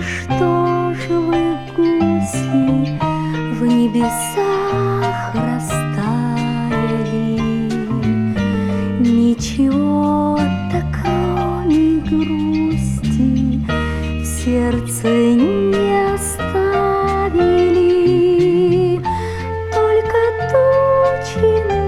что ж вы, гуси, в небесах растаяли? Ничего-то, кроме грусти, в сердце не оставили. Только тучи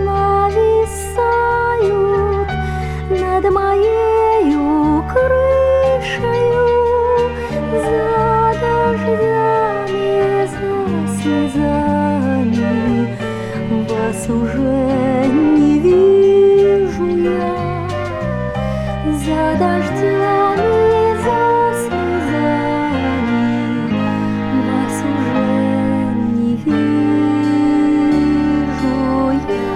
нависают над моею крышею, за дождями, за слезами. Вас уже не вижу я, за дождями, за слезами. Вас уже не вижу я.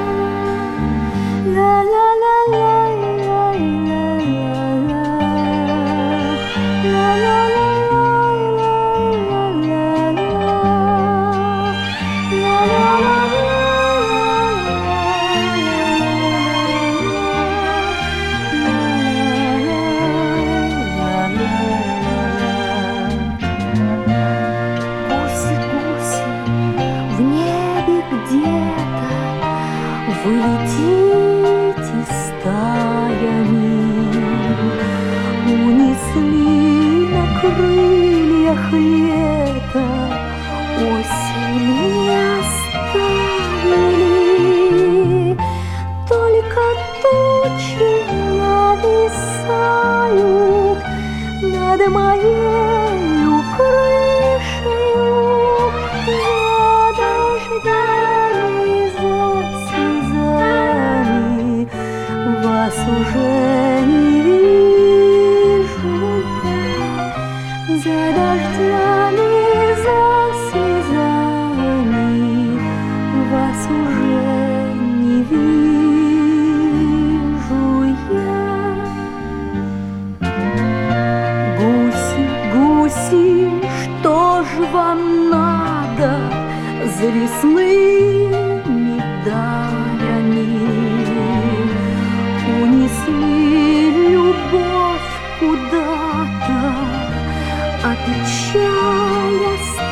Гуси-гуси, в небе где-то вы летите стаями, унесли на крыльях лето, осень не оставили. Только тучи нависают над моею крышею, за дождями, за слезами. Вас уже не вижу я, за дождями, за слезами. Вас уже не вижу я. Гуси, гуси, что ж вам надо за лесными далями? Унесли любовь куда-то, а печаль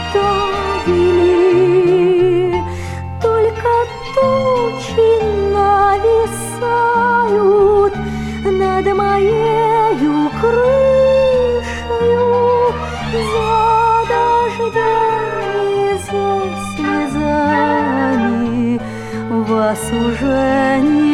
оставили. Только тучи нависают над моею крышею, за дождями, за слезами. Вас уже не